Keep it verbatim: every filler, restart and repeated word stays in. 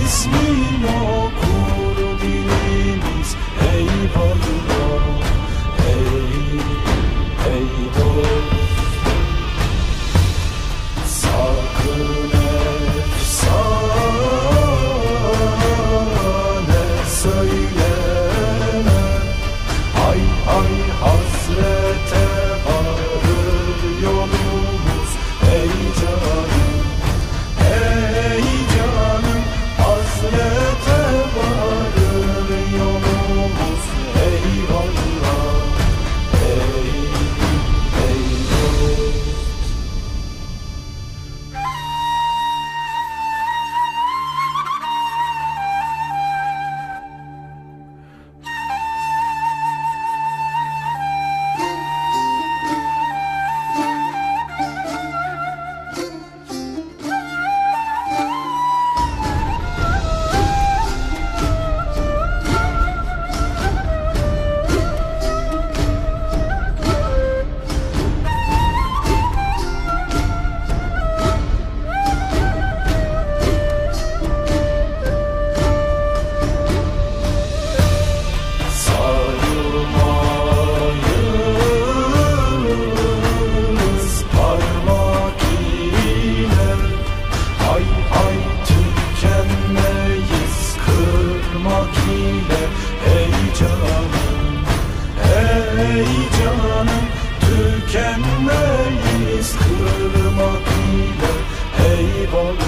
ismin okur dilimiz. Eyvallah, ey, ey dost. Sakın efsane söyleme, hay hay hasrete varır yolumuz. Ey canım, ey canım, hasrete varır yolumuz. Eyvallah, ey, ey dost. Sarılmayız parmak ile, hay hay tükenmeyiz kırmak ile. Ey canım, ey canım, tükenmeyiz kırmak ile. Eyvallah.